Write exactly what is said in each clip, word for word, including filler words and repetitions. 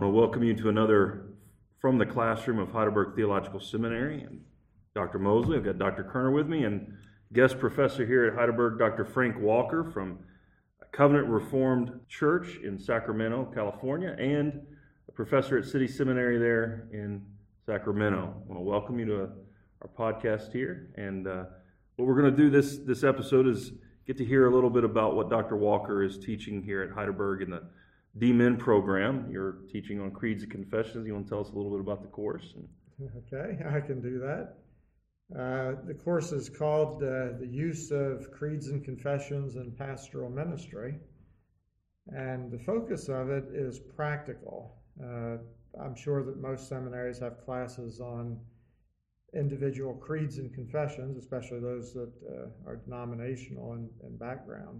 want to welcome you to another From the Classroom of Heidelberg Theological Seminary. And Doctor Mosley, I've got Doctor Kerner with me, and guest professor here at Heidelberg, Doctor Frank Walker from Covenant Reformed Church in Sacramento, California, and a professor at City Seminary there in Sacramento. I want to welcome you to our podcast here. And uh, what we're going to do this, this episode is get to hear a little bit about what Doctor Walker is teaching here at Heidelberg in the D Min program. You're teaching on Creeds and Confessions. You want to tell us a little bit about the course? Okay, I can do that. Uh, the course is called uh, The Use of Creeds and Confessions in Pastoral Ministry, and the focus of it is practical. Uh, I'm sure that most seminaries have classes on individual creeds and confessions, especially those that uh, are denominational in, in background.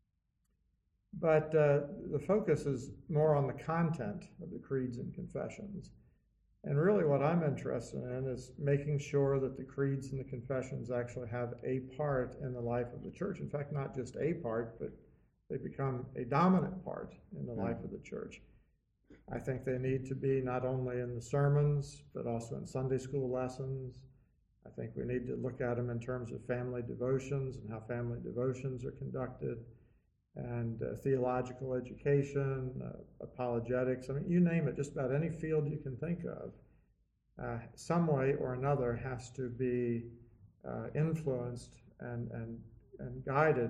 But uh, the focus is more on the content of the creeds and confessions. And really what I'm interested in is making sure that the creeds and the confessions actually have a part in the life of the church. In fact, not just a part, but they become a dominant part in the life of the church. I think they need to be not only in the sermons, but also in Sunday school lessons. I think we need to look at them in terms of family devotions and how family devotions are conducted, and uh, theological education, uh, apologetics. I mean, you name it, just about any field you can think of, uh, some way or another has to be uh, influenced and, and, and guided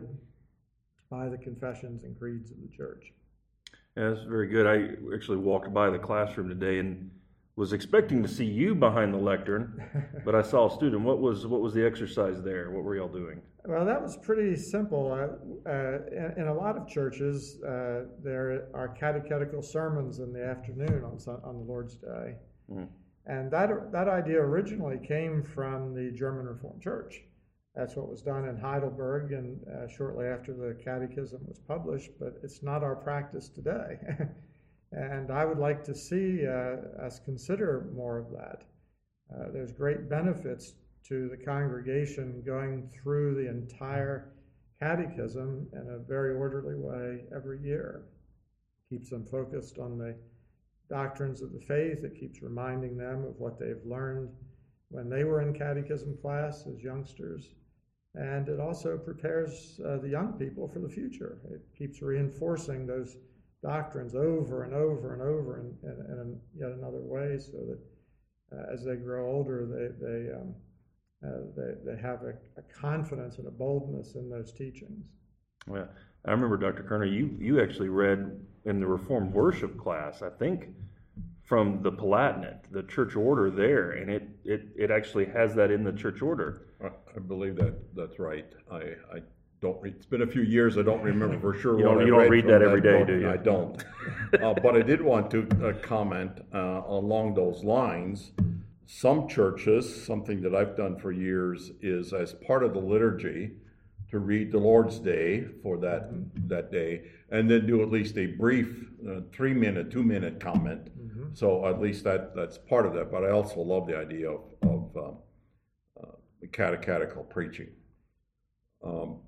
by the confessions and creeds of the church. Yeah, that's very good. I actually walked by the classroom today and was expecting to see you behind the lectern, but I saw a student. What was what was the exercise there? What were y'all doing? Well, that was pretty simple. Uh, uh, in, in a lot of churches, uh, there are catechetical sermons in the afternoon on on the Lord's Day, mm. and that that idea originally came from the German Reformed Church. That's what was done in Heidelberg, and uh, shortly after the Catechism was published. But it's not our practice today. And I would like to see uh, us consider more of that. Uh, there's great benefits to the congregation going through the entire catechism in a very orderly way every year. Keeps them focused on the doctrines of the faith. It keeps reminding them of what they've learned when they were in catechism class as youngsters. And it also prepares uh, the young people for the future. It keeps reinforcing those doctrines over and over and over in, in, in yet another way, so that uh, as they grow older, they they um, uh, they, they have a, a confidence and a boldness in those teachings. Well, I remember, Doctor Kerner, you you actually read in the Reformed worship class, I think, from the Palatinate, the church order there, and it it, it actually has that in the church order. I believe that that's right. I. I Don't read, it's been a few years. I don't remember for sure. You what don't, I you don't read, read that that every day, book. do you? I don't. uh, but I did want to uh, comment uh, along those lines. Some churches, something that I've done for years, is as part of the liturgy to read the Lord's Day for that mm-hmm. that day, and then do at least a brief uh, three-minute, two-minute comment. Mm-hmm. So at least that that's part of that. But I also love the idea of, of um, uh, catechetical preaching. Um,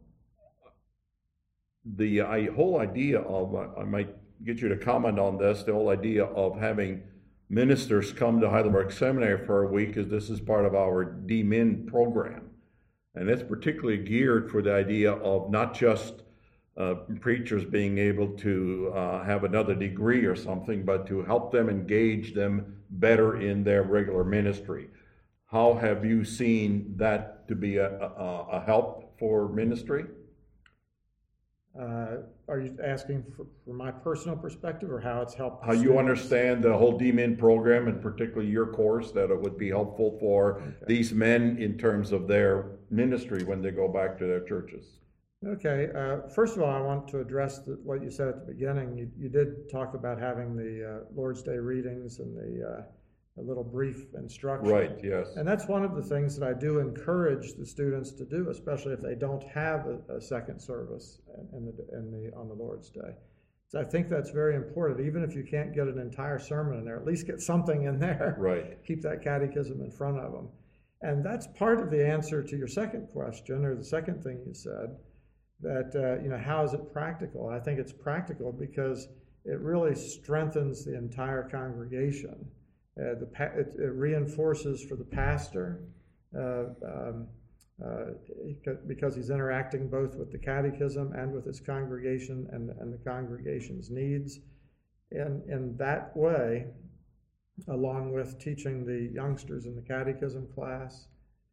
The I, whole idea of, I might get you to comment on this, the whole idea of having ministers come to Heidelberg Seminary for a week, is this is part of our D Min program. And it's particularly geared for the idea of not just uh, preachers being able to uh, have another degree or something, but to help them engage them better in their regular ministry. How have you seen that to be a, a, a help for ministry? Uh, are you asking for, for my personal perspective, or how it's helped? How you understand the whole D Min program, and particularly your course, that it would be helpful for okay. these men in terms of their ministry when they go back to their churches? Okay. Uh, first of all, I want to address the, what you said at the beginning. You, you did talk about having the uh, Lord's Day readings and the uh, a little brief instruction. Right, yes. And that's one of the things that I do encourage the students to do, especially if they don't have a, a second service in the, in the, on the Lord's Day. So I think that's very important. Even if you can't get an entire sermon in there, at least get something in there. Right. Keep that catechism in front of them. And that's part of the answer to your second question, or the second thing you said, that, uh, you know, how is it practical? I think it's practical because it really strengthens the entire congregation. Uh, the it, it reinforces for the pastor uh, um, uh, because he's interacting both with the catechism and with his congregation and, and the congregation's needs. In, in that way, along with teaching the youngsters in the catechism class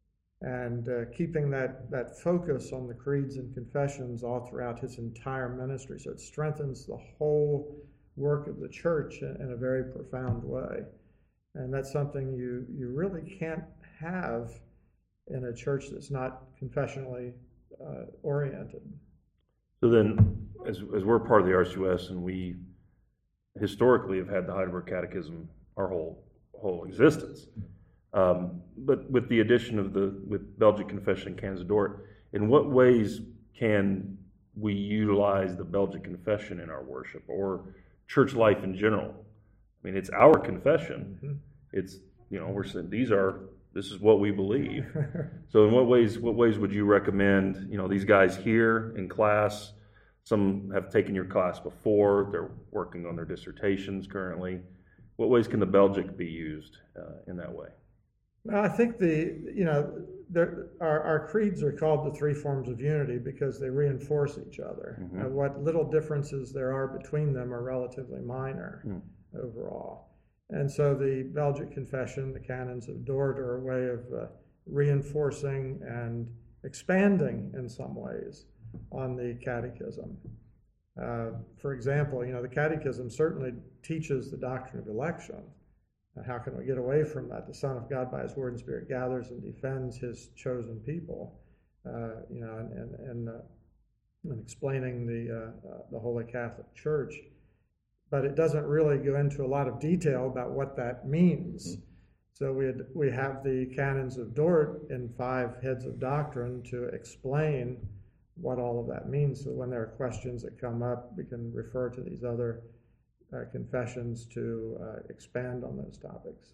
and uh, keeping that, that focus on the creeds and confessions all throughout his entire ministry. So it strengthens the whole work of the church in, in a very profound way. And that's something you, you really can't have in a church that's not confessionally uh, oriented. So then, as, as we're part of the R C U S, and we historically have had the Heidelberg Catechism our whole whole existence, um, but with the addition of the with Belgic Confession and Canons of Dort, in what ways can we utilize the Belgic Confession in our worship or church life in general? I mean, it's our confession. Mm-hmm. It's, you know, we're saying these are, this is what we believe. So in what ways, what ways would you recommend, you know, these guys here in class, some have taken your class before, they're working on their dissertations currently. What ways can the Belgic be used uh, in that way? Well, I think the, you know, there, our, our creeds are called the three forms of unity because they reinforce each other. Mm-hmm. Uh, what little differences there are between them are relatively minor mm. overall. And so the Belgic Confession, the Canons of Dort, are a way of uh, reinforcing and expanding in some ways on the Catechism. Uh, for example, you know, the Catechism certainly teaches the doctrine of election. Uh, how can we get away from that? The Son of God by his word and spirit gathers and defends his chosen people, uh, you know, and, and, and, uh, and explaining the, uh, uh, the Holy Catholic Church. But it doesn't really go into a lot of detail about what that means. Mm-hmm. So we had, we have the Canons of Dort in five heads of doctrine to explain what all of that means. So when there are questions that come up, we can refer to these other uh, confessions to uh, expand on those topics.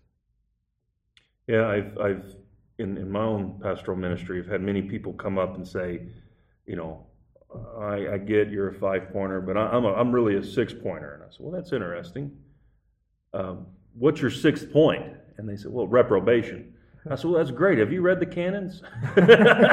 Yeah, I've, I've in, in my own pastoral ministry, I've had many people come up and say, you know, I, I get you're a five-pointer, but I, I'm a, I'm really a six-pointer. And I said, well, that's interesting. Um, what's your sixth point? And they said, well, reprobation. I said, well, that's great. Have you read the canons? and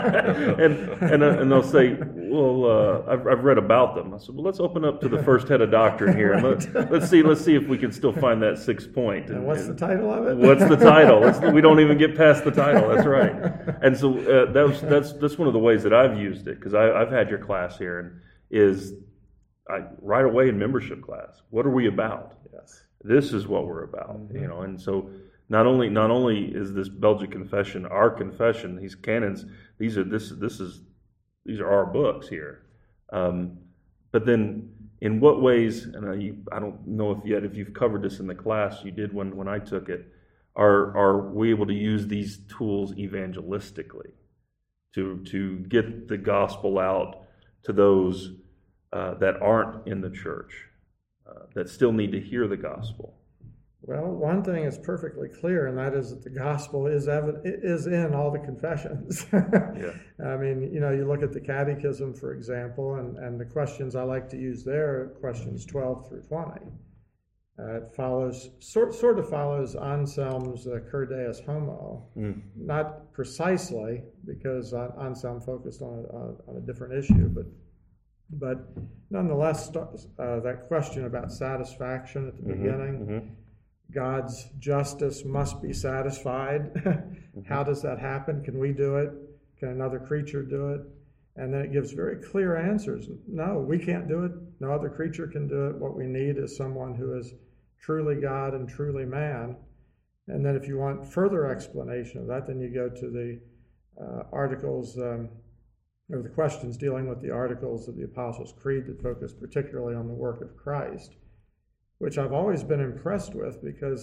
and, uh, and they'll say, well, uh, I've, I've read about them. I said, well, let's open up to the first head of doctrine here. And let, let's see let's see if we can still find that sixth point. And, and what's and the title of it? What's the title? Let's, we don't even get past the title. That's right. And so uh, that was, that's that's one of the ways that I've used it, because I've had your class here, and is I, right away in membership class, what are we about? Yes. This is what we're about, mm-hmm. you know, and so Not only not only is this Belgic confession our confession, these canons, these are this this is these are our books here. Um, but then, in what ways? And I, you, I don't know if yet if you've covered this in the class you did when when I took it. Are are we able to use these tools evangelistically to to get the gospel out to those uh, that aren't in the church, uh, that still need to hear the gospel? Well, one thing is perfectly clear, and that is that the gospel is evident, is in all the confessions. Yeah. I mean, you know, you look at the catechism, for example, and, and the questions I like to use there are questions twelve through twenty. Uh, it follows, sort, sort of follows Anselm's uh, Cur Deus Homo, mm. not precisely, because Anselm focused on a, on a different issue, but but nonetheless, uh, that question about satisfaction at the mm-hmm, beginning, mm-hmm. God's justice must be satisfied. Mm-hmm. How does that happen? Can we do it? Can another creature do it? And then it gives very clear answers. No, we can't do it. No other creature can do it. What we need is someone who is truly God and truly man. And then if you want further explanation of that, then you go to the uh, articles, um, or the questions dealing with the articles of the Apostles' Creed that focus particularly on the work of Christ, which I've always been impressed with, because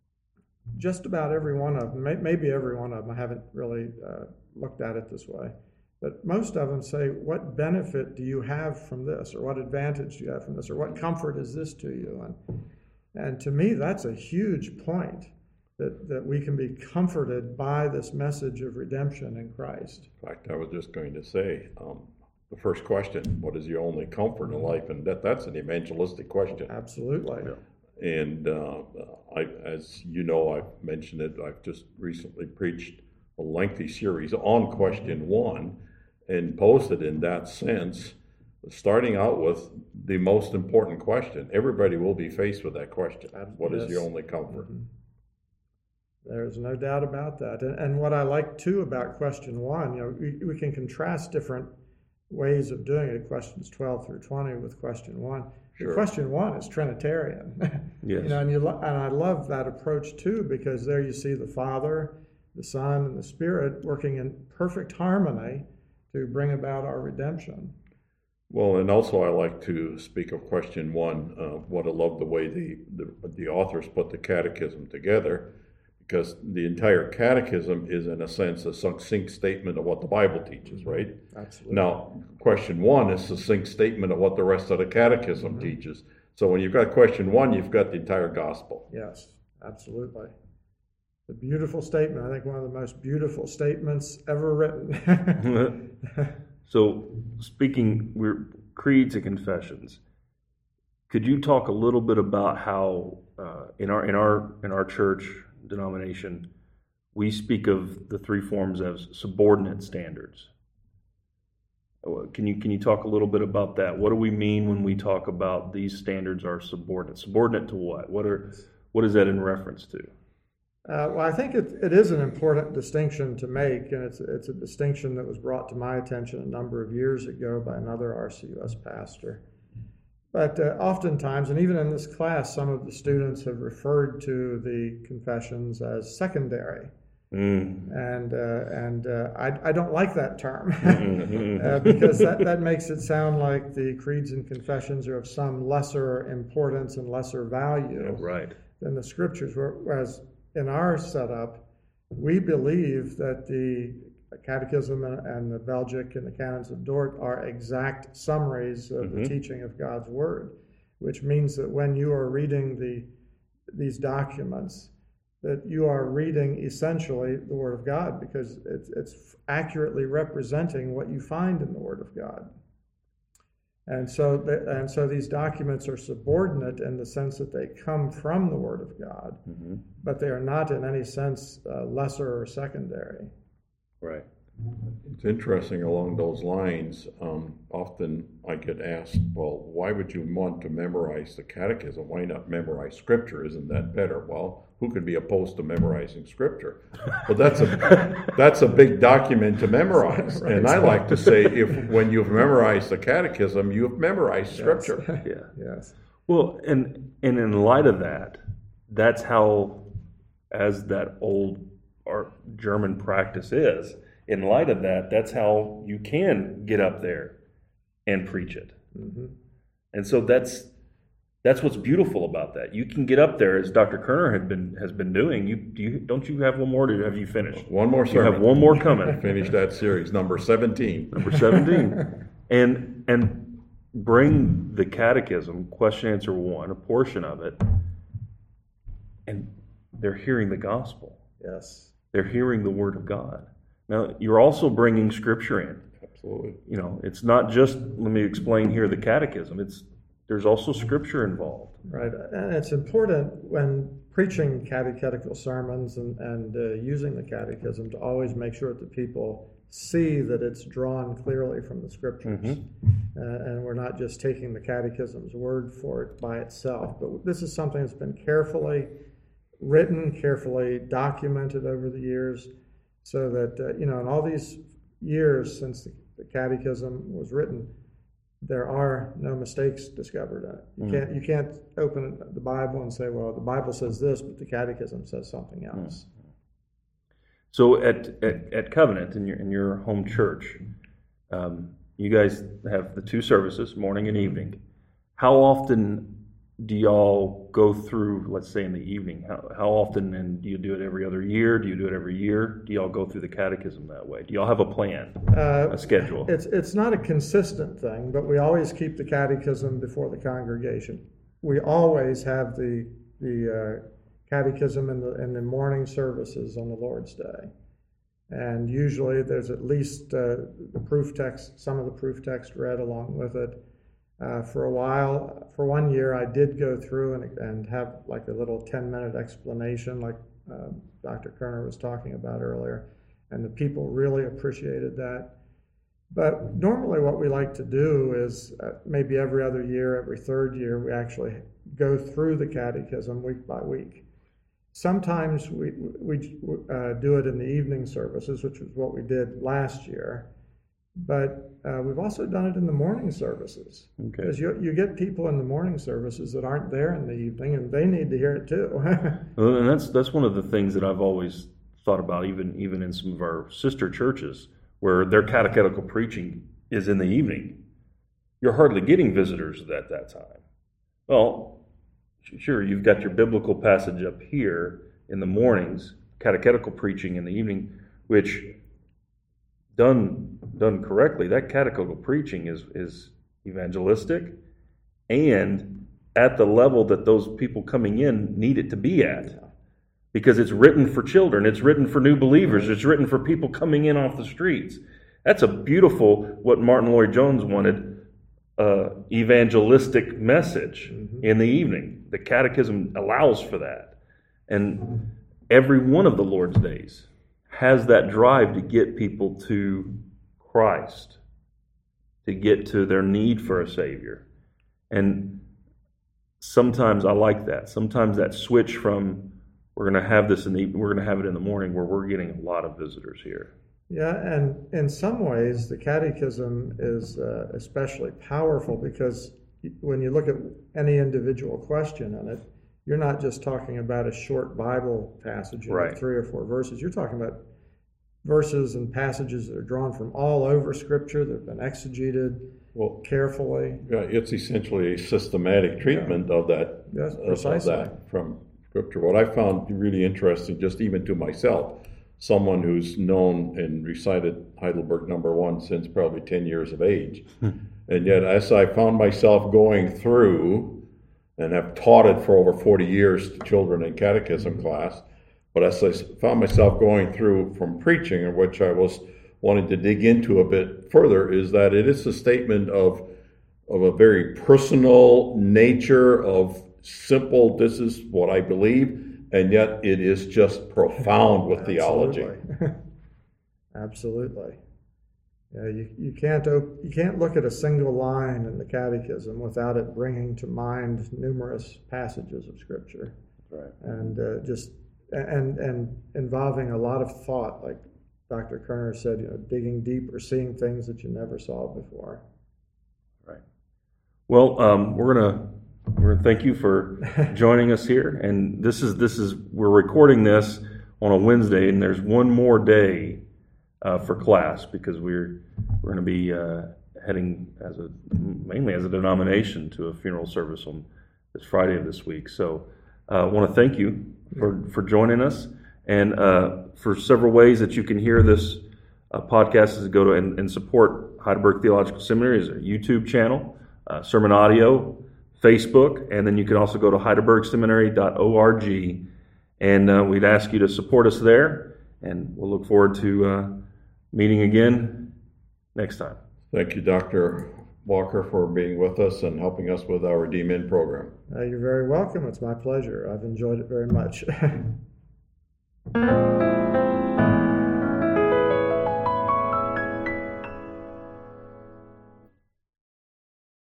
just about every one of them, may, maybe every one of them, I haven't really uh, looked at it this way, but most of them say, what benefit do you have from this? Or what advantage do you have from this? Or what comfort is this to you? And, and to me, that's a huge point, that, that we can be comforted by this message of redemption in Christ. In fact, I was just going to say, um, the first question, what is your only comfort in life? And that, that's an evangelistic question. Absolutely. And uh, I, as you know, I've mentioned it, I've just recently preached a lengthy series on question one and posed it in that sense, starting out with the most important question. Everybody will be faced with that question. What is your only comfort? Mm-hmm. There's no doubt about that. And, and what I like too about question one, you know, we, we can contrast different ways of doing it, questions twelve through twenty with question one. Sure. Question one is Trinitarian. Yes. You know, and, you lo- and I love that approach too, because there you see the Father, the Son, and the Spirit working in perfect harmony to bring about our redemption. Well, and also I like to speak of question one, uh, what I love the way the, the, the authors put the catechism together, because the entire catechism is, in a sense, a succinct statement of what the Bible teaches, right? Absolutely. Now, question one is a succinct statement of what the rest of the catechism Mm-hmm. teaches. So when you've got question one, you've got the entire gospel. Yes, absolutely. A beautiful statement. I think one of the most beautiful statements ever written. So, speaking, we're creeds and confessions. Could you talk a little bit about how uh, in our in our in our church denomination, we speak of the three forms as subordinate standards? Can you can you talk a little bit about that? What do we mean when we talk about these standards are subordinate? Subordinate to what? What are what is that in reference to? Uh, well, I think it, it is an important distinction to make, and it's it's a distinction that was brought to my attention a number of years ago by another R C U S pastor. But uh, oftentimes, and even in this class, some of the students have referred to the confessions as secondary. Mm. And uh, and uh, I, I don't like that term uh, because that, that makes it sound like the creeds and confessions are of some lesser importance and lesser value Right. than the scriptures. Whereas in our setup, we believe that the Catechism and, and the Belgic and the Canons of Dort are exact summaries of Mm-hmm. the teaching of God's Word, which means that when you are reading the these documents, that you are reading essentially the Word of God, because it's, it's accurately representing what you find in the Word of God. And so, the, and so these documents are subordinate in the sense that they come from the Word of God, Mm-hmm. but they are not in any sense uh, lesser or secondary. Right. It's interesting along those lines. Um, often I get asked, well, why would you want to memorize the catechism? Why not memorize scripture? Isn't that better? Well, who could be opposed to memorizing scripture? Well, that's a that's a big document to memorize. Right. And I like to say, if when you've memorized the catechism, you've memorized scripture. Yes. Yeah. Yes. Well, and and in light of that, that's how, as that old art German practice is, in light of that, that's how you can get up there and preach it. Mm-hmm. And so that's that's what's beautiful about that. You can get up there, as Doctor Kerner had been has been doing. You do you don't you have one more? Or have you finished? One more You sermon. have one more coming. Finish that series, number seventeen. Number seventeen. and and bring the catechism, question answer one, a portion of it, and they're hearing the gospel. Yes. They're hearing the word of God. Now, you're also bringing scripture in. Absolutely. You know, it's not just, let me explain here the catechism. It's there's also scripture involved. Right. And it's important when preaching catechetical sermons and, and uh, using the catechism to always make sure that the people see that it's drawn clearly from the scriptures. Mm-hmm. Uh, and we're not just taking the catechism's word for it by itself. But this is something that's been carefully written, carefully documented over the years, so that, uh, you know, in all these years since the, the catechism was written, there are no mistakes discovered in it. You Mm. can't you can't open the Bible and say, well, the Bible says this, but the catechism says something else. Mm. So at, at, at Covenant, in your in your home church, um, you guys have the two services, morning and evening. How often do y'all go through, let's say in the evening, how, how often, and do you do it every other year? Do you do it every year? Do y'all go through the catechism that way? Do y'all have a plan, Uh, a schedule? It's it's not a consistent thing, but we always keep the catechism before the congregation. We always have the the uh, catechism in the in the morning services on the Lord's Day, And usually there's at least uh, the proof text, some of the proof text read along with it. Uh, for a while, for one year, I did go through and, and have like a little ten minute explanation like uh, Doctor Kerner was talking about earlier, and the people really appreciated that. But normally what we like to do is uh, maybe every other year, every third year, we actually go through the catechism week by week. Sometimes we, we uh, do it in the evening services, which is what we did last year. But uh, we've also done it in the morning services. Okay. Because you, you get people in the morning services that aren't there in the evening, and they need to hear it too. Well, and that's that's one of the things that I've always thought about, even even in some of our sister churches, where their catechetical preaching is in the evening. You're hardly getting visitors at that time. Well, sure, you've got your biblical passage up here in the mornings, catechetical preaching in the evening, which done done correctly, that catechetical preaching is is evangelistic and at the level that those people coming in need it to be at. Because it's written for children, it's written for new believers, it's written for people coming in off the streets. That's a beautiful, what Martin Lloyd-Jones wanted, uh, evangelistic message mm-hmm. in the evening. The catechism allows for that. And every one of the Lord's days has that drive to get people to Christ, to get to their need for a Savior. And sometimes I like that. Sometimes that switch from we're going to have this in the we're going to have it in the morning, where we're getting a lot of visitors here. Yeah, and in some ways, the catechism is uh, especially powerful because when you look at any individual question in it, you're not just talking about a short Bible passage, you know, right. three or four verses. You're talking about verses and passages that are drawn from all over Scripture, that have been exegeted well, carefully. Yeah, it's essentially a systematic treatment yeah. of that. Yes, precisely. Of that from Scripture. What I found really interesting, just even to myself, someone who's known and recited Heidelberg number one since probably ten years of age, and yet as I found myself going through, and have taught it for over forty years to children in catechism class, but as I found myself going through from preaching, in which I was wanting to dig into a bit further, is that it is a statement of of a very personal nature of simple, this is what I believe, and yet it is just profound with theology. Absolutely. Yeah, you, you can't op- you can't look at a single line in the catechism without it bringing to mind numerous passages of Scripture. Right. And uh, just and and involving a lot of thought, like Doctor Kerner said, you know, digging deep or seeing things that you never saw before. Right. Well, um, we're gonna we're gonna thank you for joining us here. And this is this is we're recording this on a Wednesday, and there's one more day uh, for class because we're we're going to be uh, heading as a mainly as a denomination to a funeral service on this Friday of this week. So I uh, want to thank you for for joining us. And uh, for several ways that you can hear this uh, podcast is to go to and, and support Heidelberg Theological Seminary as a YouTube channel, uh, sermon audio, Facebook, and then you can also go to heidelberg seminary dot org. And uh, we'd ask you to support us there, and we'll look forward to uh, meeting again next time. Thank you, Doctor Walker, for being with us and helping us with our D Min program. Uh, you're very welcome. It's my pleasure. I've enjoyed it very much.